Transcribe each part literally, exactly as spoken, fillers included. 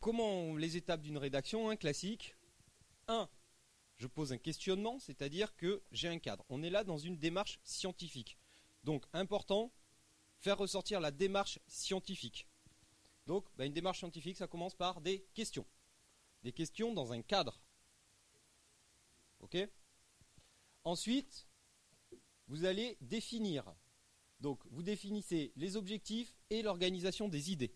comment les étapes d'une rédaction, hein, classique. un. Je pose un questionnement, c'est-à-dire que j'ai un cadre. On est là dans une démarche scientifique. Donc, important, faire ressortir la démarche scientifique. Donc, bah, une démarche scientifique, ça commence par des questions. Des questions dans un cadre. Ok ? Ensuite, vous allez définir. Donc, vous définissez les objectifs et l'organisation des idées.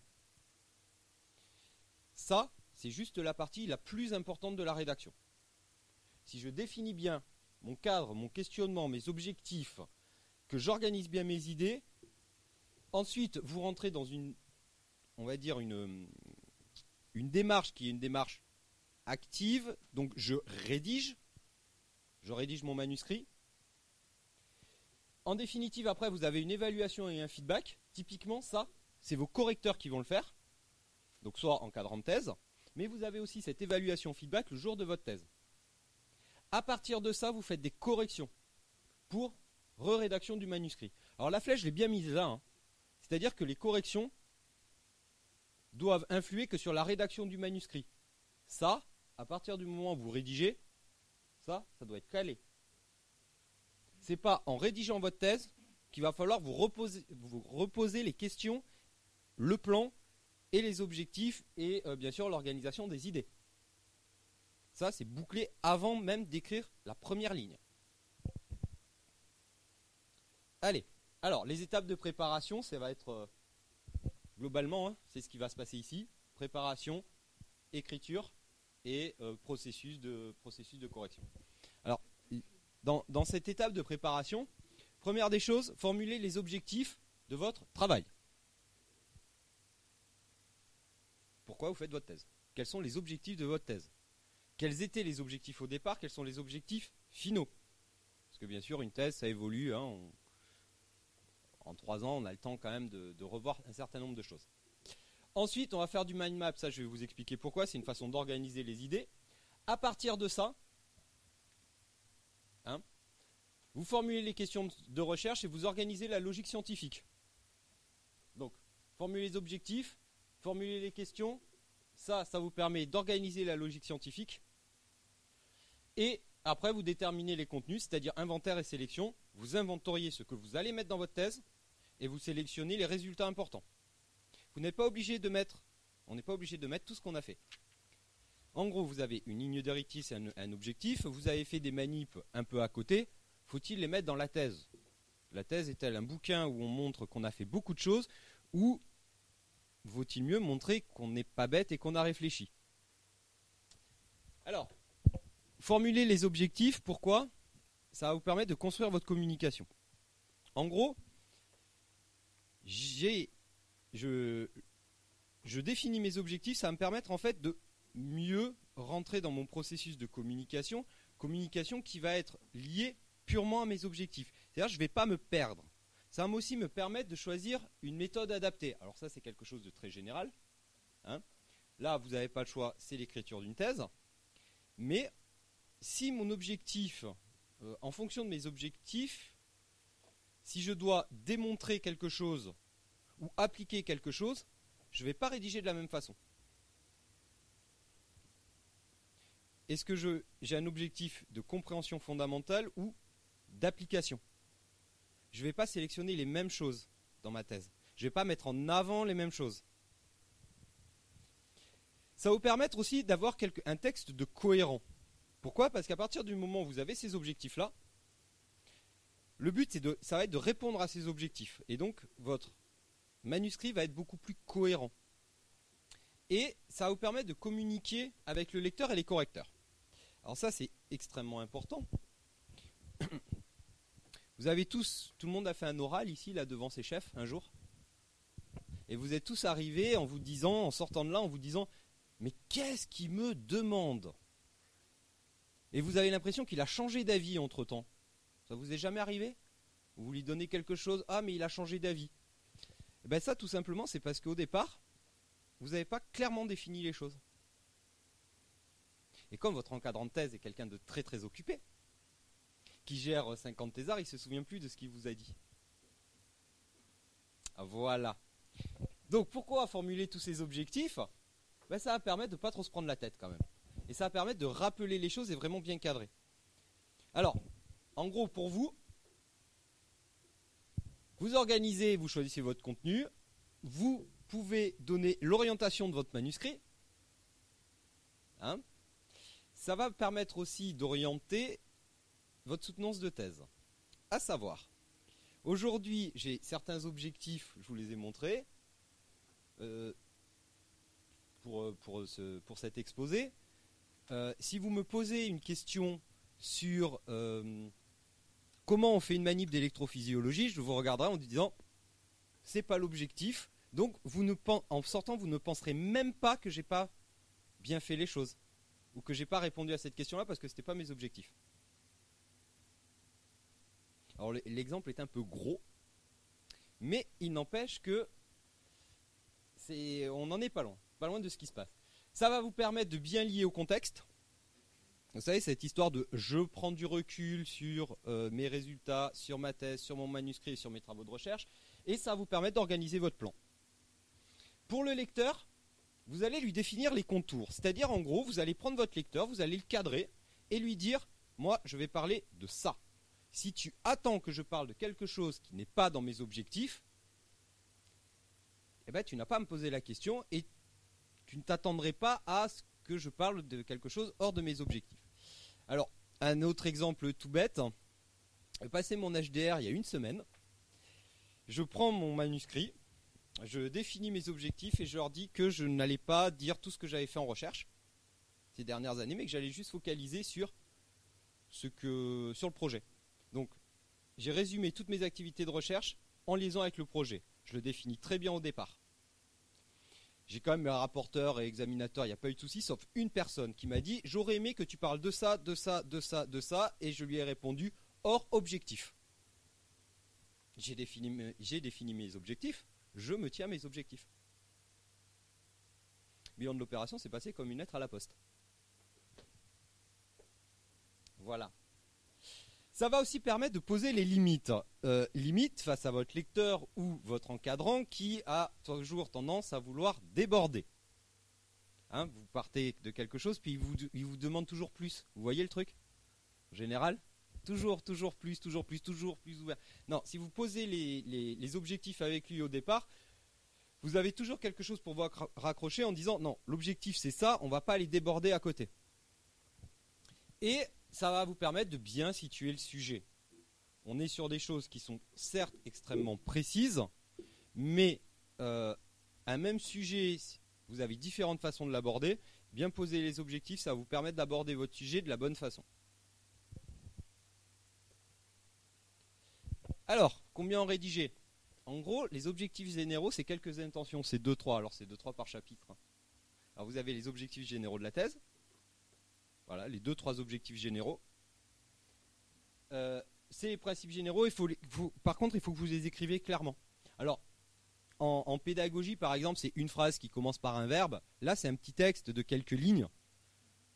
Ça, c'est juste la partie la plus importante de la rédaction. Si je définis bien mon cadre, mon questionnement, mes objectifs, que j'organise bien mes idées, ensuite, vous rentrez dans une, on va dire, une, une démarche qui est une démarche active. Donc, je rédige. Je rédige mon manuscrit. En définitive, après, vous avez une évaluation et un feedback. Typiquement, ça, c'est vos correcteurs qui vont le faire. Donc, soit en cadrant de thèse, mais vous avez aussi cette évaluation feedback le jour de votre thèse. À partir de ça, vous faites des corrections pour re-rédaction du manuscrit. Alors, la flèche, je l'ai bien mise là. Hein. C'est-à-dire que les corrections doivent influer que sur la rédaction du manuscrit. Ça, à partir du moment où vous rédigez, ça, ça doit être calé. C'est pas en rédigeant votre thèse qu'il va falloir vous reposer, vous reposer les questions, le plan et les objectifs et euh, bien sûr l'organisation des idées. Ça, c'est bouclé avant même d'écrire la première ligne. Allez, alors les étapes de préparation, ça va être euh, globalement, hein, c'est ce qui va se passer ici. Préparation, écriture et euh, processus, de, processus de correction. Alors, dans, dans cette étape de préparation, première des choses, formulez les objectifs de votre travail. Pourquoi vous faites votre thèse? Quels sont les objectifs de votre thèse? Quels étaient les objectifs au départ? Quels sont les objectifs finaux? Parce que bien sûr, une thèse, ça évolue. Hein, on, en trois ans, on a le temps quand même de, de revoir un certain nombre de choses. Ensuite, on va faire du mind map. Ça, je vais vous expliquer pourquoi. C'est une façon d'organiser les idées. À partir de ça, hein, vous formulez les questions de recherche et vous organisez la logique scientifique. Donc, formulez les objectifs, formulez les questions. Ça, ça vous permet d'organiser la logique scientifique. Et après, vous déterminez les contenus, c'est-à-dire inventaire et sélection. Vous inventoriez ce que vous allez mettre dans votre thèse et vous sélectionnez les résultats importants. Vous n'êtes pas obligé de mettre, on n'est pas obligé de mettre tout ce qu'on a fait. En gros, vous avez une ligne directrice et un, un objectif. Vous avez fait des manips un peu à côté. Faut-il les mettre dans la thèse? La thèse est-elle un bouquin où on montre qu'on a fait beaucoup de choses, ou vaut-il mieux montrer qu'on n'est pas bête et qu'on a réfléchi? Alors, formulez les objectifs. Pourquoi? Ça va vous permettre de construire votre communication. En gros, j'ai, je, je définis mes objectifs. Ça va me permettre en fait de mieux rentrer dans mon processus de communication. Communication qui va être liée purement à mes objectifs. C'est-à-dire, je ne vais pas me perdre. Ça va aussi me permettre de choisir une méthode adaptée. Alors ça, c'est quelque chose de très général. Hein. Là, vous n'avez pas le choix, c'est l'écriture d'une thèse. Mais si mon objectif, euh, en fonction de mes objectifs, si je dois démontrer quelque chose ou appliquer quelque chose, je ne vais pas rédiger de la même façon. Est-ce que je, j'ai un objectif de compréhension fondamentale ou d'application? Je ne vais pas sélectionner les mêmes choses dans ma thèse. Je ne vais pas mettre en avant les mêmes choses. Ça va vous permettre aussi d'avoir quelque, un texte de cohérent. Pourquoi? Parce qu'à partir du moment où vous avez ces objectifs-là, le but, c'est de, ça va être de répondre à ces objectifs. Et donc, votre manuscrit va être beaucoup plus cohérent. Et ça va vous permettre de communiquer avec le lecteur et les correcteurs. Alors ça, c'est extrêmement important. Vous avez tous, tout le monde a fait un oral ici, là, devant ses chefs, un jour. Et vous êtes tous arrivés en vous disant, en sortant de là, en vous disant, mais qu'est-ce qu'il me demande? Et vous avez l'impression qu'il a changé d'avis entre-temps. Ça vous est jamais arrivé? Vous lui donnez quelque chose, ah, mais il a changé d'avis. Et bien ça, tout simplement, c'est parce qu'au départ, vous n'avez pas clairement défini les choses. Et comme votre encadrant de thèse est quelqu'un de très très occupé, qui gère cinquante thésards, il ne se souvient plus de ce qu'il vous a dit. Voilà. Donc pourquoi formuler tous ces objectifs? ben, ça va permettre de ne pas trop se prendre la tête quand même. Et ça va permettre de rappeler les choses et vraiment bien cadrer. Alors, en gros, pour vous, vous organisez, vous choisissez votre contenu, vous pouvez donner l'orientation de votre manuscrit. Hein, ça va permettre aussi d'orienter votre soutenance de thèse. À savoir, aujourd'hui, j'ai certains objectifs, je vous les ai montrés, euh, pour, pour, ce, pour cet exposé. Euh, si vous me posez une question sur euh, comment on fait une manip d'électrophysiologie, je vous regarderai en disant c'est pas l'objectif. Donc vous ne, en sortant, vous ne penserez même pas que j'ai pas bien fait les choses ou que j'ai pas répondu à cette question-là parce que c'était pas mes objectifs. Alors l'exemple est un peu gros, mais il n'empêche que c'est, on n'en est pas loin, pas loin de ce qui se passe. Ça va vous permettre de bien lier au contexte. Vous savez, cette histoire de je prends du recul sur euh, mes résultats, sur ma thèse, sur mon manuscrit et sur mes travaux de recherche, et ça va vous permettre d'organiser votre plan. Pour le lecteur, vous allez lui définir les contours. C'est-à-dire, en gros, vous allez prendre votre lecteur, vous allez le cadrer et lui dire « Moi, je vais parler de ça. Si tu attends que je parle de quelque chose qui n'est pas dans mes objectifs, eh ben, tu n'as pas à me poser la question et tu ne t'attendrais pas à ce que je parle de quelque chose hors de mes objectifs. » Alors, un autre exemple tout bête. J'ai passé mon H D R il y a une semaine. Je prends mon manuscrit, je définis mes objectifs et je leur dis que je n'allais pas dire tout ce que j'avais fait en recherche ces dernières années, mais que j'allais juste focaliser sur, ce que, sur le projet. Donc, j'ai résumé toutes mes activités de recherche en liaison avec le projet. Je le définis très bien au départ. J'ai quand même un rapporteur et examinateur, il n'y a pas eu de souci, sauf une personne qui m'a dit « J'aurais aimé que tu parles de ça, de ça, de ça, de ça », et je lui ai répondu « hors objectif ». J'ai défini, j'ai défini mes objectifs, je me tiens à mes objectifs. Bilan de l'opération, c'est passé comme une lettre à la poste. Voilà. Ça va aussi permettre de poser les limites. Euh, limites face à votre lecteur ou votre encadrant qui a toujours tendance à vouloir déborder. Hein, vous partez de quelque chose, puis il vous, il vous demande toujours plus. Vous voyez le truc ? En général, toujours, toujours plus, toujours plus, toujours plus ouvert. Non, si vous posez les, les, les objectifs avec lui au départ, vous avez toujours quelque chose pour vous raccrocher en disant non, l'objectif c'est ça, on ne va pas aller déborder à côté. Et ça va vous permettre de bien situer le sujet. On est sur des choses qui sont certes extrêmement précises, mais euh, un même sujet, vous avez différentes façons de l'aborder. Bien poser les objectifs, ça va vous permettre d'aborder votre sujet de la bonne façon. Alors, combien en rédiger ? En gros, les objectifs généraux, c'est quelques intentions, c'est deux trois. Alors, c'est deux trois par chapitre. Alors, vous avez les objectifs généraux de la thèse. Voilà, les deux trois objectifs généraux. Euh, c'est les principes généraux. Il faut les, faut, par contre, il faut que vous les écrivez clairement. Alors, en, en pédagogie, par exemple, c'est une phrase qui commence par un verbe. Là, c'est un petit texte de quelques lignes. D'accord ?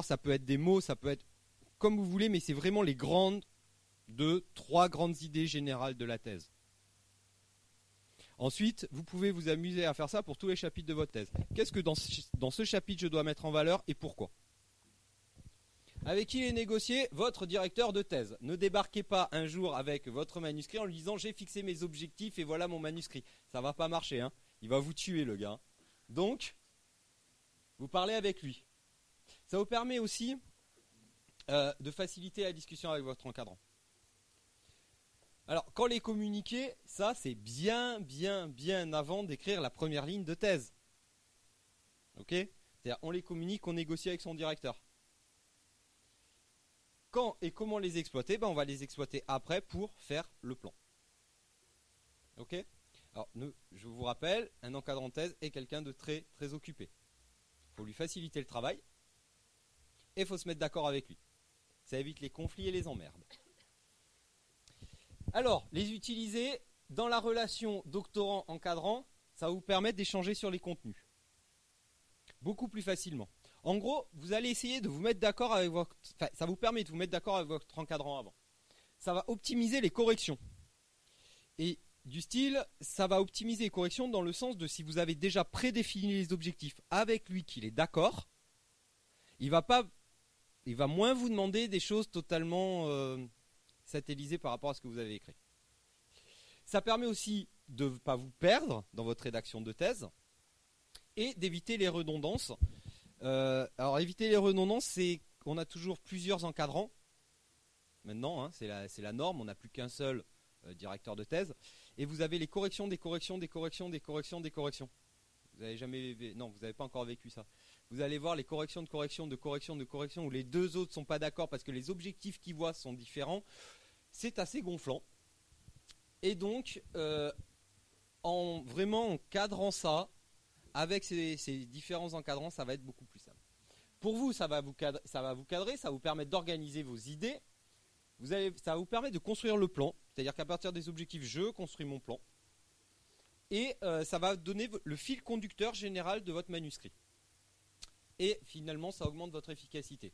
Ça peut être des mots, ça peut être comme vous voulez, mais c'est vraiment les grandes deux, trois grandes idées générales de la thèse. Ensuite, vous pouvez vous amuser à faire ça pour tous les chapitres de votre thèse. Qu'est-ce que dans ce, dans ce chapitre je dois mettre en valeur et pourquoi ? Avec qui est négocié ? Votre directeur de thèse. Ne débarquez pas un jour avec votre manuscrit en lui disant j'ai fixé mes objectifs et voilà mon manuscrit. Ça ne va pas marcher, hein. Il va vous tuer le gars. Donc, vous parlez avec lui. Ça vous permet aussi euh, de faciliter la discussion avec votre encadrant. Alors, quand les communiqués, ça c'est bien, bien, bien avant d'écrire la première ligne de thèse. Ok ? C'est-à-dire, on les communique, on négocie avec son directeur. Quand et comment les exploiter ? Ben, on va les exploiter après pour faire le plan. Ok ? Alors, nous, je vous rappelle, un encadrant de thèse est quelqu'un de très, très occupé. Il faut lui faciliter le travail et il faut se mettre d'accord avec lui. Ça évite les conflits et les emmerdes. Alors, les utiliser dans la relation doctorant-encadrant, ça va vous permettre d'échanger sur les contenus. Beaucoup plus facilement. En gros, vous allez essayer de vous mettre d'accord avec votre... Enfin, ça vous permet de vous mettre d'accord avec votre encadrant avant. Ça va optimiser les corrections. Et Du style, ça va optimiser les corrections dans le sens de si vous avez déjà prédéfini les objectifs avec lui qu'il est d'accord, il va pas, il va moins vous demander des choses totalement euh, satellisées par rapport à ce que vous avez écrit. Ça permet aussi de ne pas vous perdre dans votre rédaction de thèse et d'éviter les redondances. Euh, alors éviter les redondances, c'est qu'on a toujours plusieurs encadrants. Maintenant, hein, c'est la, c'est la norme, on n'a plus qu'un seul euh, directeur de thèse. Et vous avez les corrections, des corrections, des corrections, des corrections, des corrections. Vous n'avez jamais, non, vous n'avez pas encore vécu ça. Vous allez voir les corrections de corrections, de corrections, de corrections, où les deux autres sont pas d'accord parce que les objectifs qu'ils voient sont différents. C'est assez gonflant. Et donc, euh, en vraiment encadrant ça, avec ces, ces différents encadrants, ça va être beaucoup plus simple. Pour vous, ça va vous cadrer, ça va vous cadrer, ça va vous permettre d'organiser vos idées. Vous allez, ça va vous permettre de construire le plan, c'est-à-dire qu'à partir des objectifs, je construis mon plan. Et euh, ça va donner le fil conducteur général de votre manuscrit. Et finalement, ça augmente votre efficacité.